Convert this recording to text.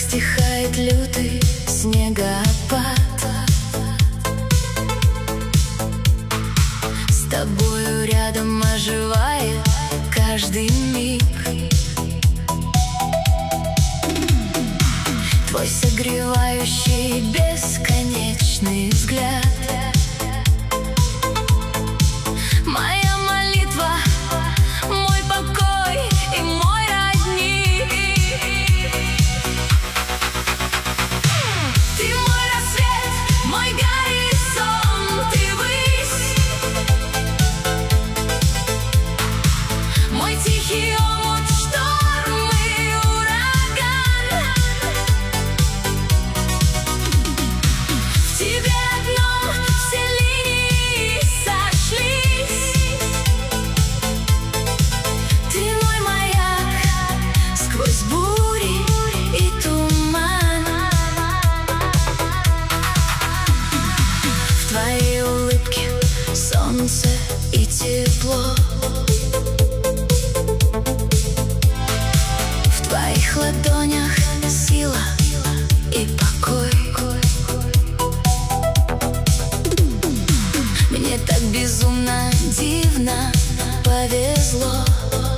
стихает лютый снегопад. С тобою рядом оживает каждый миг. Твой согревающий бесконечный взгляд. Моя молитва, мой покой и мой родник. Ты мой рассвет, мой горизонт и высь, мой тихий омут, шторм и ураган. В тебе одном все линии сошлись. Ты мой маяк сквозь бури и туман. В твоей улыбке солнце и тепло. В твоих ладонях сила и покой. Мне так безумно, дивно повезло.